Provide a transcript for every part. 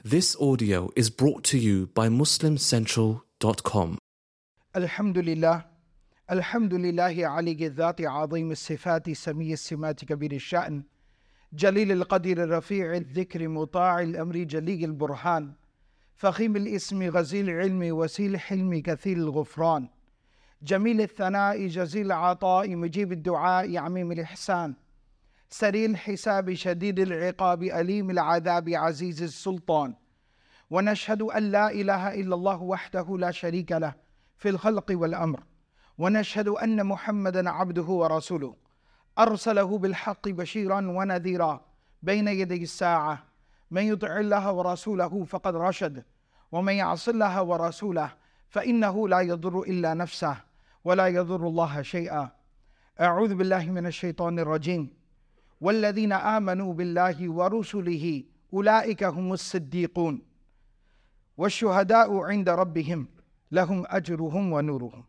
This audio is brought to you by MuslimCentral.com. الحمد لله علي الذات عظيم الصفات سمي السمات كبير الشأن جليل القدر رفيع الذكر مطاع الأمر جلي البرهان فخيم الاسم غزيل العلم وسيل الحلم كثير الغفران جميل الثناء جزيل العطاء مجيب الدعاء عميم الإحسان سريع الحساب شديد العقاب أليم العذاب عزيز السلطان ونشهد أن لا إله إلا الله وحده لا شريك له في الخلق والأمر ونشهد أن محمدا عبده ورسوله أرسله بالحق بشيرا ونذيرا بين يدي الساعة من يطع الله ورسوله فقد رشد ومن يعص الله ورسوله فإنه لا يضر إلا نفسه ولا يضر الله شيئا أعوذ بالله من الشيطان الرجيم والذين آمنوا بالله ورسله أولئك هم الصديقون والشهداء عند ربهم لهم أجرهم ونورهم.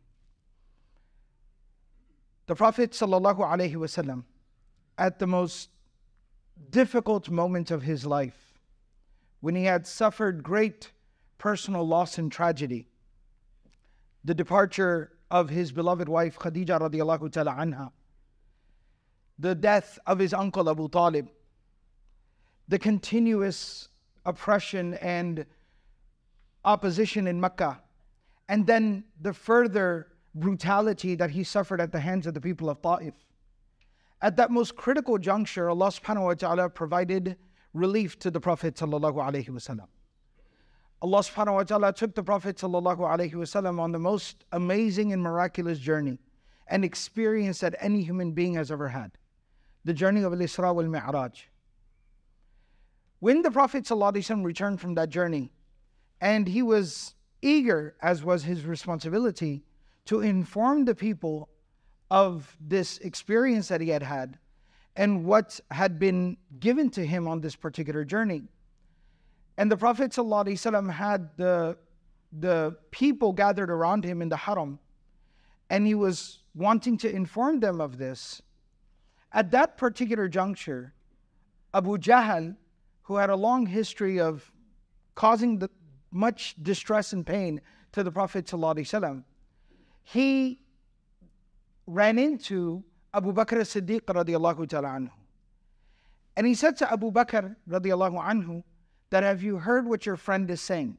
The Prophet ﷺ, at the most difficult moment of his life, when he had suffered great personal loss and tragedy, the departure of his beloved wife Khadija radiallahu ta'ala anha, the death of his uncle Abu Talib, the continuous oppression and opposition in Mecca, and then the further brutality that he suffered at the hands of the people of Ta'if. At that most critical juncture, Allah subhanahu wa ta'ala provided relief to the Prophet sallallahu alaihi wasallam. Allah subhanahu wa ta'ala took the Prophet sallallahu alaihi wasallam on the most amazing and miraculous journey and experience that any human being has ever had. The journey of Al-Isra wal-Mi'raj. When the Prophet sallallahu alaihi wasallam returned from that journey, and he was eager, as was his responsibility, to inform the people of this experience that he had had and what had been given to him on this particular journey. And the Prophet ﷺ had the people gathered around him in the haram, and he was wanting to inform them of this. At that particular juncture, Abu Jahl, who had a long history of causing much distress and pain to the Prophet ﷺ, he ran into Abu Bakr as-Siddiq radiallahu ta'ala anhu. And he said to Abu Bakr radiallahu anhu that, have you heard what your friend is saying?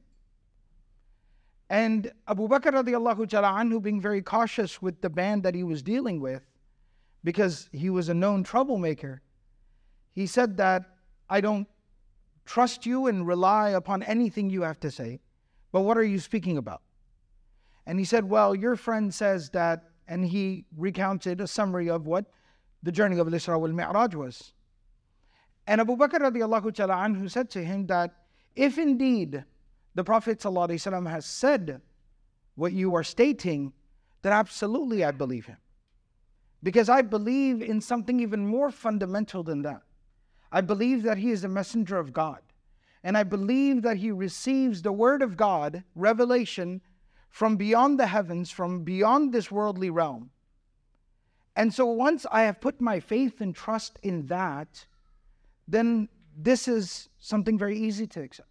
And Abu Bakr radiallahu ta'ala anhu, being very cautious with the band that he was dealing with, because he was a known troublemaker, he said that, I don't trust you and rely upon anything you have to say, but what are you speaking about? And he said, well, your friend says that, and he recounted a summary of what the journey of Al-Isra wal-Mi'raj was. And Abu Bakr radiallahu ta'ala anhu said to him that, if indeed the Prophet ﷺ has said what you are stating, then absolutely I believe him. Because I believe in something even more fundamental than that. I believe that he is a messenger of God. And I believe that he receives the word of God, revelation, from beyond the heavens, from beyond this worldly realm. And so once I have put my faith and trust in that, then this is something very easy to accept.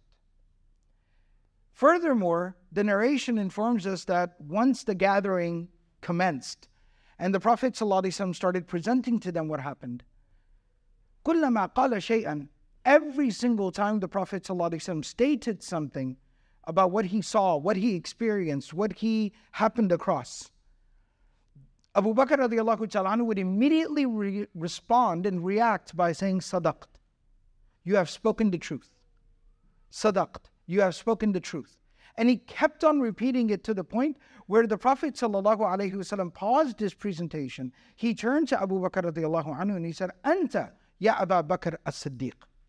Furthermore, the narration informs us that once the gathering commenced, and the Prophet ﷺ started presenting to them what happened, كُلَّمَا قَالَ شَيْئًا, every single time the Prophet ﷺ stated something about what he saw, what he experienced, what he happened across, Abu Bakr radiallahu ta'ala anhu would immediately respond and react by saying, Sadaqt, you have spoken the truth. Sadaqt, you have spoken the truth. And he kept on repeating it to the point where the Prophet ﷺ paused his presentation. He turned to Abu Bakr radiallahu anhu and he said, Anta ya Abu Bakr as-Siddiq.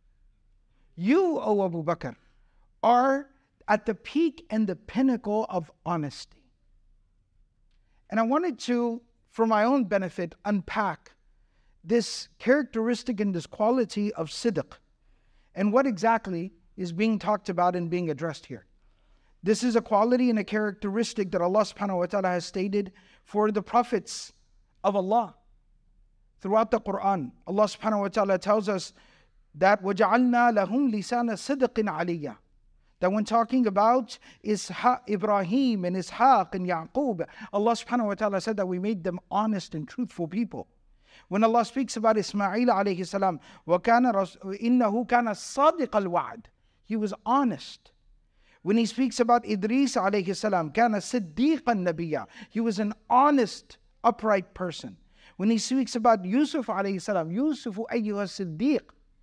You, O Abu Bakr, are at the peak and the pinnacle of honesty. And I wanted to, for my own benefit, unpack this characteristic and this quality of sidq and what exactly is being talked about and being addressed here. This is a quality and a characteristic that Allah subhanahu wa ta'ala has stated for the prophets of Allah. Throughout the Quran, Allah subhanahu wa ta'ala tells us that وَجَعَلْنَا لَهُمْ لِسَانَ صِدْقٍ عَلِيًّا. That when talking about Ibrahim and Ishaq and Yaqub, Allah subhanahu wa ta'ala said that we made them honest and truthful people. When Allah speaks about Ismail alayhi salam, إِنَّهُ كَانَ صَادِقَ الْوَعْدِ, he was honest. When he speaks about Idris alayhi salam, كَانَ صِدِّيقًا نَبِيًّا, he was an honest, upright person. When he speaks about Yusuf alayhi salam, Yusuf ayyuha siddiq,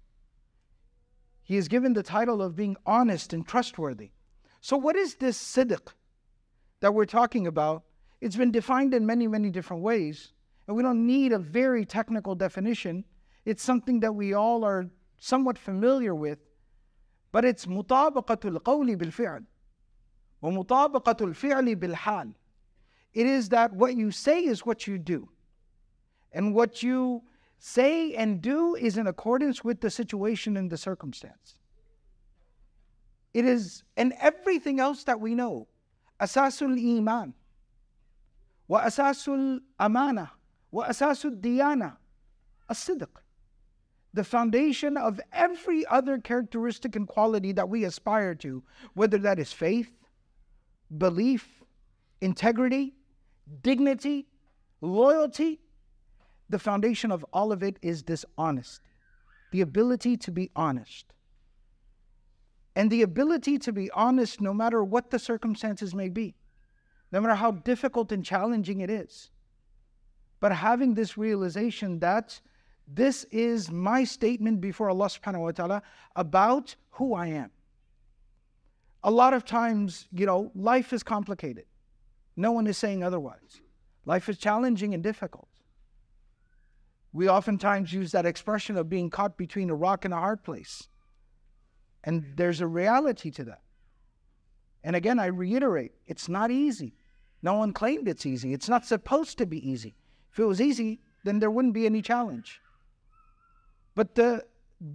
he is given the title of being honest and trustworthy. So what is this sidq that we're talking about? It's been defined in many, many different ways. And we don't need a very technical definition. It's something that we all are somewhat familiar with. But it's mutabaqatul qawli bil fi'l. Wa mutabaqatul fi'li bil hal. It is that what you say is what you do. And what you say and do is in accordance with the situation and the circumstance. It is, and everything else that we know, asasul iman, wa asasul amana, wa asasul diyana, as-sidq. The foundation of every other characteristic and quality that we aspire to, whether that is faith, belief, integrity, dignity, loyalty, the foundation of all of it is this honesty, the ability to be honest. And the ability to be honest no matter what the circumstances may be, no matter how difficult and challenging it is. But having this realization that this is my statement before Allah subhanahu wa ta'ala about who I am. A lot of times, life is complicated. No one is saying otherwise. Life is challenging and difficult. We oftentimes use that expression of being caught between a rock and a hard place. And there's a reality to that. And again, I reiterate, it's not easy. No one claimed it's easy. It's not supposed to be easy. If it was easy, then there wouldn't be any challenge. But the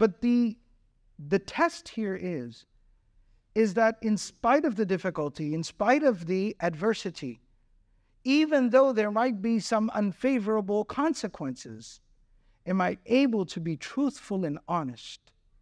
test here is that in spite of the difficulty, in spite of the adversity, even though there might be some unfavorable consequences, am I able to be truthful and honest?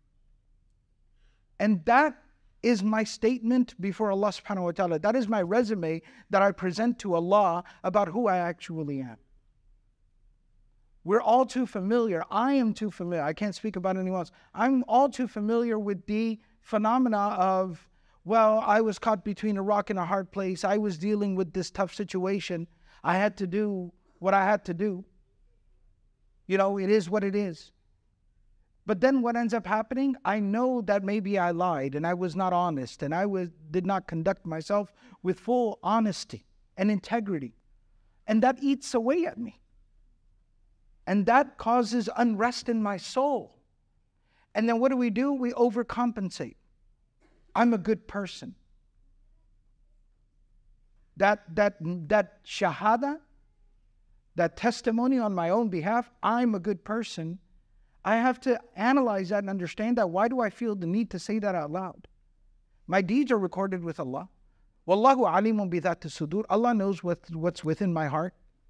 And that is my statement before Allah subhanahu wa ta'ala. That is my resume that I present to Allah about who I actually am. We're all too familiar. I am too familiar. I can't speak about anyone else. I'm all too familiar with the phenomena of, well, I was caught between a rock and a hard place. I was dealing with this tough situation. I had to do what I had to do. It is what it is. But then what ends up happening? I know that maybe I lied and I was not honest and did not conduct myself with full honesty and integrity. And that eats away at me. And that causes unrest in my soul. And then what do? We overcompensate. I'm a good person. That shahada, that testimony on my own behalf, I'm a good person. I have to analyze that and understand that. Why do I feel the need to say that out loud? My deeds are recorded with Allah. Wallahu alimun bi dhati sudur. Allah knows what's within my heart.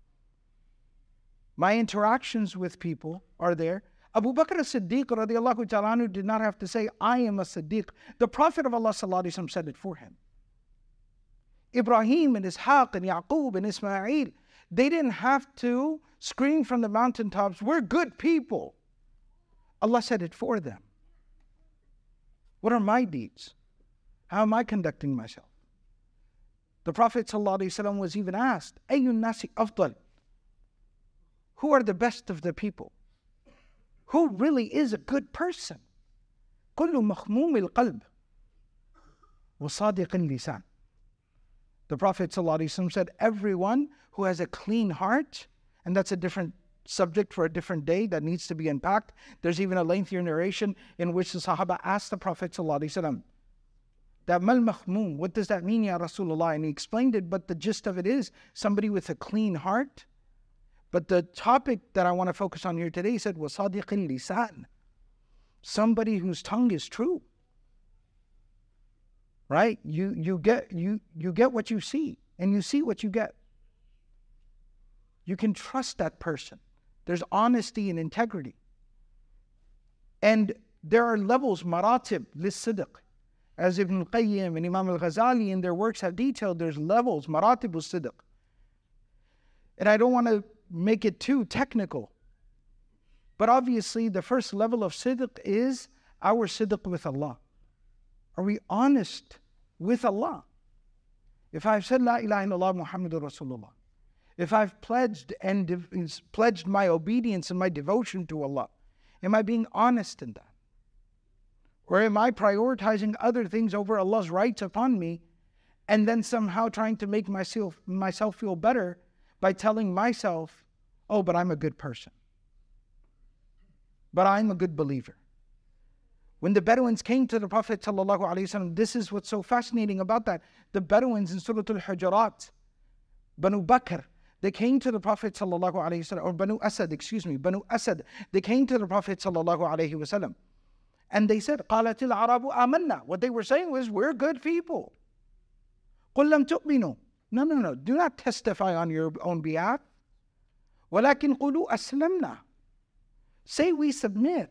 My interactions with people are there. Abu Bakr as-Siddiq radiallahu ta'ala anhu did not have to say, I am a Siddiq. The Prophet of Allah sallallahu alaihi wasallam said it for him. Ibrahim and Ishaq and Yaqub and Ismail, they didn't have to scream from the mountaintops, we're good people. Allah said it for them. What are my deeds? How am I conducting myself? The Prophet ﷺ was even asked, Ayyun nasi afdal? Who are the best of the people? Who really is a good person? Kullu makhmum al-qalb wa sadiq al-lisan. The Prophet ﷺ said, everyone who has a clean heart, and that's a different subject for a different day that needs to be unpacked. There's even a lengthier narration in which the Sahaba asked the Prophet ﷺ, that mal makhmum, what does that mean, Ya Rasulullah? And he explained it, but the gist of it is somebody with a clean heart. But the topic that I want to focus on here today, he said, وَصَادِقِ اللِّسَانِ, somebody whose tongue is true. Right? You get what you see, and you see what you get. You can trust that person. There's honesty and integrity. And there are levels, maratib, lis-sidq. As Ibn al-Qayyim and Imam al-Ghazali in their works have detailed, there's levels, maratib al-sidq. And I don't want to make it too technical, but obviously the first level of sidq is our sidq with Allah. Are we honest with Allah? If I've said La ilaha illallah Muhammadur Rasulullah, if I've pledged my obedience and my devotion to Allah, am I being honest in that? Or am I prioritizing other things over Allah's rights upon me and then somehow trying to make myself feel better by telling myself, oh, but I'm a good person. But I'm a good believer. When the Bedouins came to the Prophet ﷺ, this is what's so fascinating about that. The Bedouins in Surah Al-Hujurat, Banu Bakr, they came to the Prophet ﷺ, or Banu Asad, they came to the Prophet ﷺ, and they said, قَالَتِ الْعَرَبُ آمَنَّا. What they were saying was, we're good people. قُلْ لَمْ تُؤْمِنُوا. No. Do not testify on your own behalf. وَلَكِنْ قُولُوا أَسْلَمْنَا. Say we submit.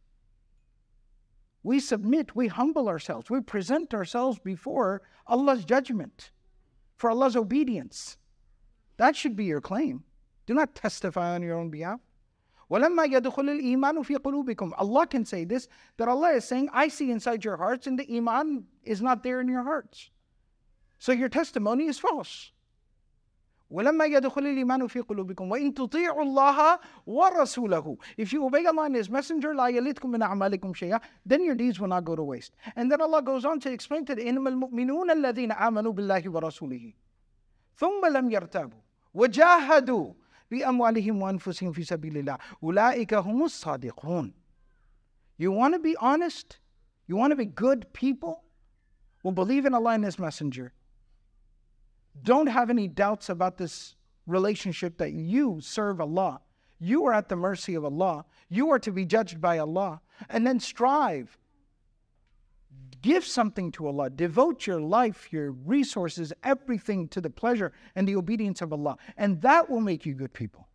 We submit, we humble ourselves, we present ourselves before Allah's judgment, for Allah's obedience. That should be your claim. Do not testify on your own behalf. وَلَمَّا يَدْخُلِ الْإِيمَانُ فِي قُلُوبِكُمْ. Allah can say this, that Allah is saying, I see inside your hearts, and the iman is not there in your hearts. So your testimony is false. وَلَمَّا يَدْخُلِ الْإِيمَانُ فِي قُلُوبِكُمْ وَإِن تُطِيعُوا اللَّهَ وَرَسُولَهُ. If you obey Allah and His Messenger, لَا يَلِتْكُم مِّنْ أَعْمَالِكُمْ شَيْئًا, then your deeds will not go to waste. And then Allah goes on to explain to the إِنَّمَا الْمُؤْمِنُونَ الَّذِينَ آمَنُوا بِاللَّهِ وَرَسُولِهِ ثُمَّ لَمْ يَرْتَابُوا وَجَاهَدُوا بِأَمْوَالِهِمْ وَأَنفُسِهِمْ فِي سَبِيلِ اللَّهِ أُولَٰئِكَ هُمُ الصَّادِقُونَ. You want to be honest? You want to be good people? Well, believe in Allah and His Messenger. Don't have any doubts about this relationship that you serve Allah. You are at the mercy of Allah. You are to be judged by Allah. And then strive. Give something to Allah. Devote your life, your resources, everything to the pleasure and the obedience of Allah. And that will make you good people.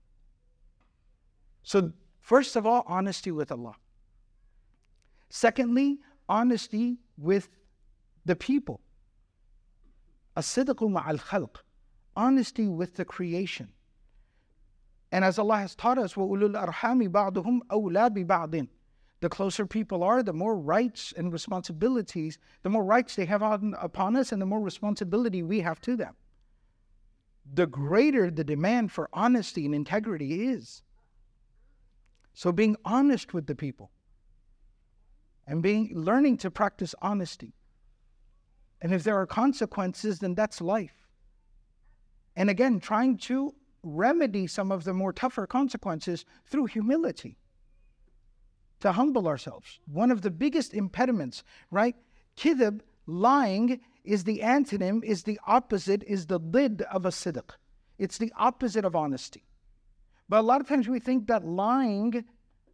So, first of all, honesty with Allah. Secondly, honesty with the people. As-sidqu ma'al khalq. Honesty with the creation. And as Allah has taught us, وَأُولُو الْأَرْحَامِ بَعْضُهُمْ أَوْلَى بِبَعْضٍ. The closer people are, the more rights and responsibilities, the more rights they have upon us and the more responsibility we have to them. The greater the demand for honesty and integrity is. So being honest with the people and learning to practice honesty. And if there are consequences, then that's life. And again, trying to remedy some of the more tougher consequences through humility. To humble ourselves. One of the biggest impediments, right? Kidhb, lying, is the antonym, is the opposite, is the lid of a sidq. It's the opposite of honesty. But a lot of times we think that lying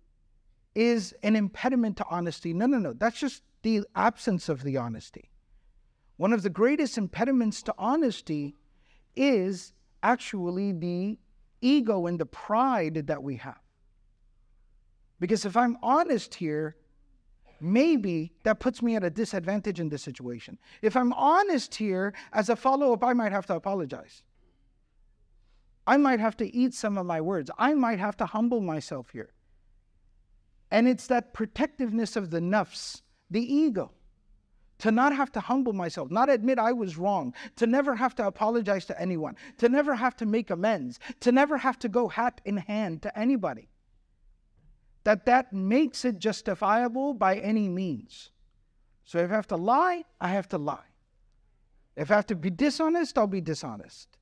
is an impediment to honesty. No. That's just the absence of the honesty. One of the greatest impediments to honesty is actually the ego and the pride that we have. Because if I'm honest here, maybe that puts me at a disadvantage in this situation. If I'm honest here, as a follow-up, I might have to apologize. I might have to eat some of my words. I might have to humble myself here. And it's that protectiveness of the nafs, the ego, to not have to humble myself, not admit I was wrong, to never have to apologize to anyone, to never have to make amends, to never have to go hat in hand to anybody. That makes it justifiable by any means. So if I have to lie, I have to lie. If I have to be dishonest, I'll be dishonest.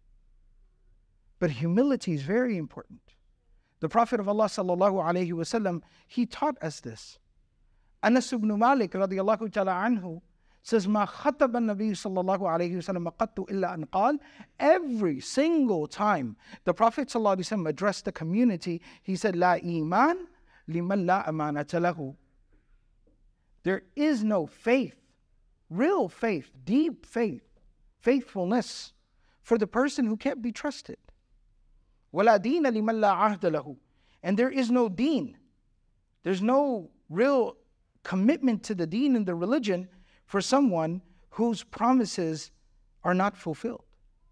But humility is very important. The Prophet of Allah sallallahu alaihi wasallam, he taught us this. Anas ibn Malik radiyallahu ta'ala anhu says, "Ma khataba an-nabiy sallallahu alaihi wasallam qattu illa an qal." Every single time the Prophet sallallahu alaihi wasallam addressed the community, he said, "La iman liman la amanata lahu." There is no faith, real faith, deep faith, faithfulness for the person who can't be trusted. وَلَا دِينَ لِمَنْ لَا عَهْدَ لَهُ. And there is no deen. There's no real commitment to the deen and the religion for someone whose promises are not fulfilled.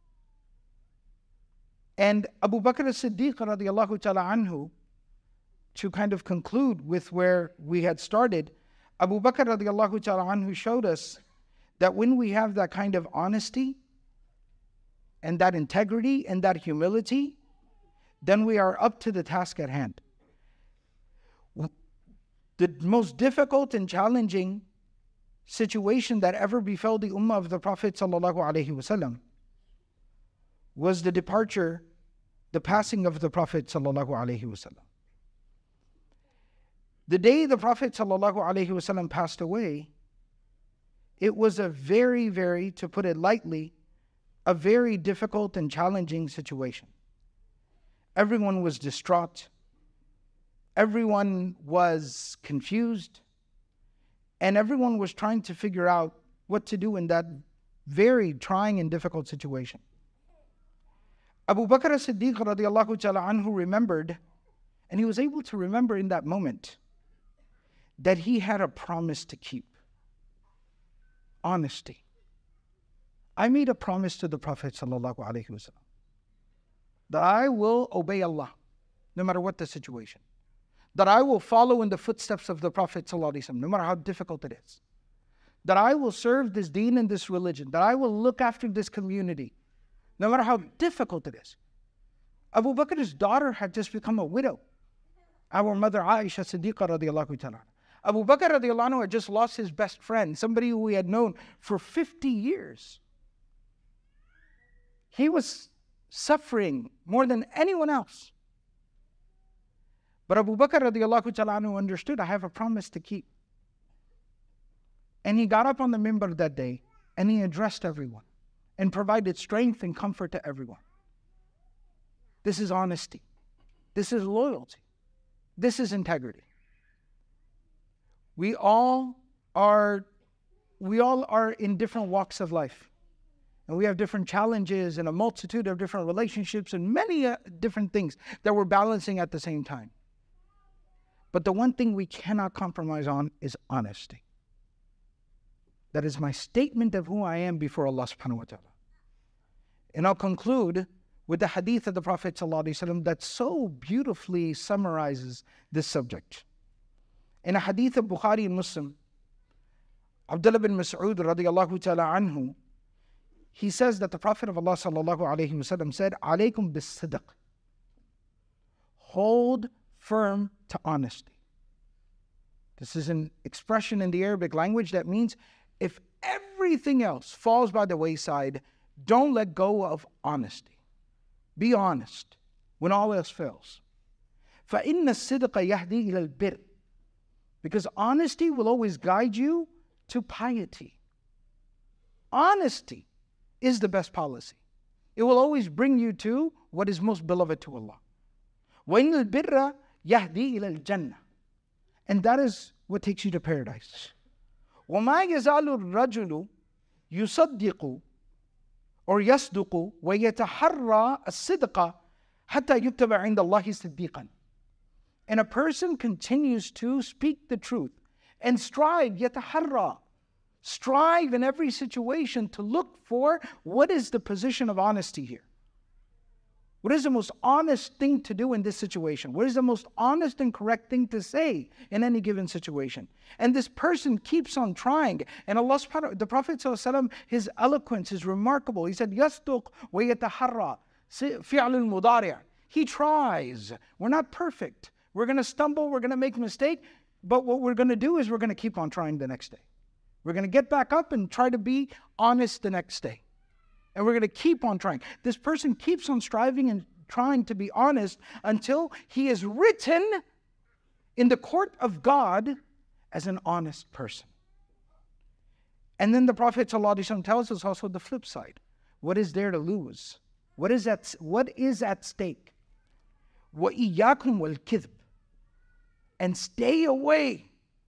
And Abu Bakr as-Siddiq radiallahu ta'ala anhu, to kind of conclude with where we had started, Abu Bakr radiallahu ta'ala anhu showed us that when we have that kind of honesty and that integrity and that humility, then we are up to the task at hand. The most difficult and challenging situation that ever befell the ummah of the Prophet sallallahu alaihi wasallam was the departure, the passing of the Prophet sallallahu alaihi wasallam. The day the Prophet sallallahu alaihi wasallam passed away, it was a very, very, to put it lightly, a very difficult and challenging situation. Everyone was distraught. Everyone was confused. And everyone was trying to figure out what to do in that very trying and difficult situation. Abu Bakr as-Siddiq radiallahu ta'ala anhu remembered, and he was able to remember in that moment, that he had a promise to keep. Honesty. I made a promise to the Prophet sallallahu alaihi wasallam that I will obey Allah no matter what the situation. That I will follow in the footsteps of the Prophet sallallahu alaihi wasallam no matter how difficult it is. That I will serve this deen and this religion. That I will look after this community no matter how difficult it is. Abu Bakr's daughter had just become a widow. Our mother Aisha Siddiqa radiallahu ta'ala. Abu Bakr radiallahu anhu had just lost his best friend, somebody who he had known for 50 years. He was suffering more than anyone else. But Abu Bakr radiallahu ta'ala anhu understood, I have a promise to keep. And he got up on the minbar that day and he addressed everyone and provided strength and comfort to everyone. This is honesty. This is loyalty. This is integrity. We all are in different walks of life. And we have different challenges and a multitude of different relationships and many different things that we're balancing at the same time. But the one thing we cannot compromise on is honesty. That is my statement of who I am before Allah subhanahu wa ta'ala. And I'll conclude with the hadith of the Prophet sallallahu alaihi wasallam that so beautifully summarizes this subject. In a hadith of Bukhari and Muslim, Abdullah bin Mas'ud radiallahu ta'ala anhu, he says that the Prophet of Allah sallallahu alaihi wasallam said, "Alaykum bis-sidq." Hold firm to honesty. This is an expression in the Arabic language that means if everything else falls by the wayside, don't let go of honesty. Be honest when all else fails. فَإِنَّ الصِّدْقَ يَهْدِي إِلَى الْبِرِّ. Because honesty will always guide you to piety. Honesty is the best policy. It will always bring you to what is most beloved to Allah. وَإِنَّ الْبِرَّ يَهْدِي إِلَى الْجَنَّةِ. And that is what takes you to paradise. وَمَا يَزَالُ الرَّجُلُ يُصَدِّقُ or يَصْدُقُ وَيَتَحَرَّى الصِّدْقَ حَتَّى يُكْتَبَ عِنْدَ اللَّهِ صِدِّيقًا. And a person continues to speak the truth and strive, يَتَحَرَّى, strive in every situation to look for what is the position of honesty here. What is the most honest thing to do in this situation? What is the most honest and correct thing to say in any given situation? And this person keeps on trying. And Allah subhanahu, the Prophet ﷺ, his eloquence is remarkable. He said, يَصْدُقْ وَيَتَحَرَّى فِعْلُ الْمُضَارِعِ. He tries. We're not perfect. We're going to stumble. We're going to make a mistake. But what we're going to do is we're going to keep on trying the next day. We're going to get back up and try to be honest the next day. And we're going to keep on trying. This person keeps on striving and trying to be honest until he is written in the court of God as an honest person. And then the Prophet ﷺ tells us also the flip side. What is there to lose? What is at stake? وَإِيَّاكُمْ وَالْكِذْبِ. And stay away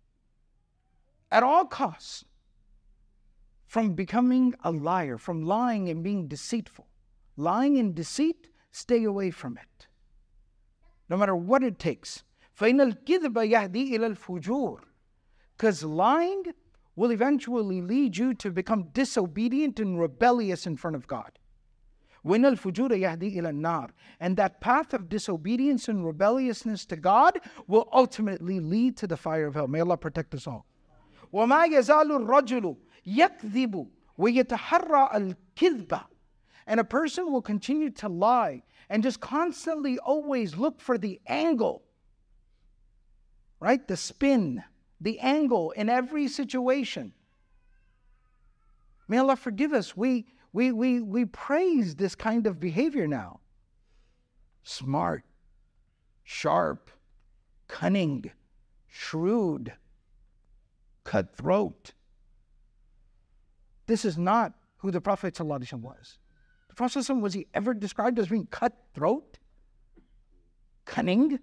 at all costs from becoming a liar, from lying and being deceitful. Lying and deceit, stay away from it. No matter what it takes. فَإِنَّ الْكِذْبَ يَهْدِي إِلَى الْفُجُورِ. Because lying will eventually lead you to become disobedient and rebellious in front of God. وَإِنَّ الْفُجُورَ يَهْدِي إِلَى النَّارِ. And that path of disobedience and rebelliousness to God will ultimately lead to the fire of hell. May Allah protect us all. وَمَا يَزَالُ الرَّجُلُ يَكْذِبُ وَيَتَحَرَّى الْكِذْبَ. And a person will continue to lie and just constantly always look for the angle, right? The spin, the angle in every situation. May Allah forgive us. We praise this kind of behavior now. Smart, sharp, cunning, shrewd, cutthroat. This is not who the Prophet ﷺ was. The Prophet ﷺ, was he ever described as being cutthroat? Cunning?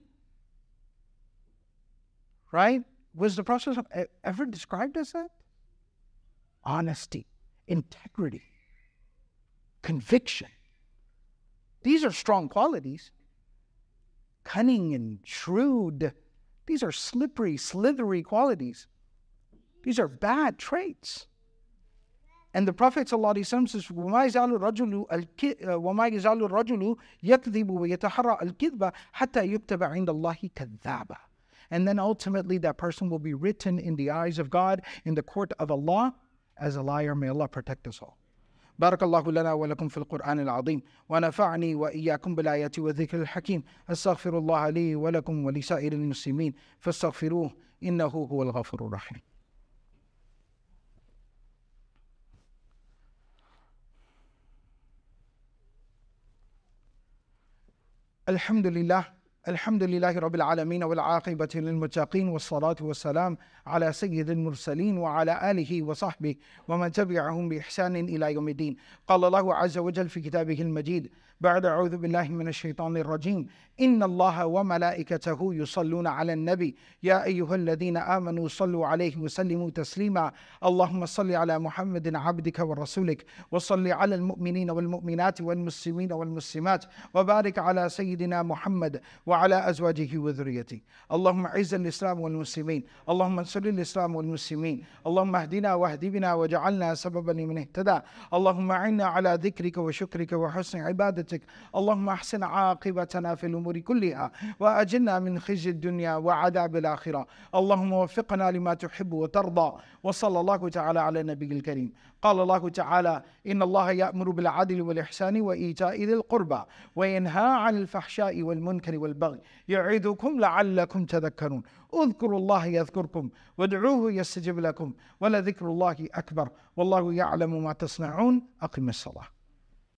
Right? Was the Prophet ﷺ ever described as that? Honesty, integrity, conviction. These are strong qualities. Cunning and shrewd. These are slippery, slithery qualities. These are bad traits. And the Prophet ﷺ says, وَمَا يَزَالُ الرَّجُلُ يَكْذِبُ وَيَتَحَرَّى الْكِذْبَ حَتَّى يُكْتَبَ عِنْدَ اللَّهِ كَذَّابًا. And then ultimately that person will be written in the eyes of God, in the court of Allah, as a liar. May Allah protect us all. بارك الله لنا ولكم في القرآن العظيم ونفعني وإياكم بالآيات والذكر الحكيم أستغفر الله لي ولكم ولسائر المسلمين فاستغفروه إنه هو الغفور الرحيم. الحمد لله رب العالمين والعاقبة للمتقين والصلاة والسلام على سيد المرسلين وعلى آله وصحبه ومن تبعهم بإحسان إلى يوم الدين. قال الله عز وجل في كتابه المجيد بعد أعوذ بالله من الشيطان الرجيم إن الله وملائكته يصلون على النبي يا أيها الذين آمنوا صلوا عليه وسلموا تسليما اللهم صل على محمد عبدك ورسولك وصل على المؤمنين والمؤمنات والمسلمين والمسلمات وبارك على سيدنا محمد وعلى أزواجه وذريته. اللهم أعز الإسلام والمسلمين اللهم انصر الإسلام والمسلمين اللهم اهدنا واهد بنا وجعلنا سببا لمن اهتدى اللهم أعنا على ذكرك وشكرك وحسن عبادتك اللهم احسن عاقبتنا في الأمور كلها وأجلنا من خزي الدنيا وعذاب الآخرة اللهم وفقنا لما تحب وترضى. وصلى الله تعالى على النبي الكريم. قال الله تعالى إن الله يأمر بالعدل والإحسان وإيتاء ذي القربى وينهى عن الفحشاء والمنكر والبغي يعظكم لعلكم تذكرون. اذكروا الله يذكركم وادعوه يستجب لكم ولذكر الله أكبر والله يعلم ما تصنعون. أقم الصلاة.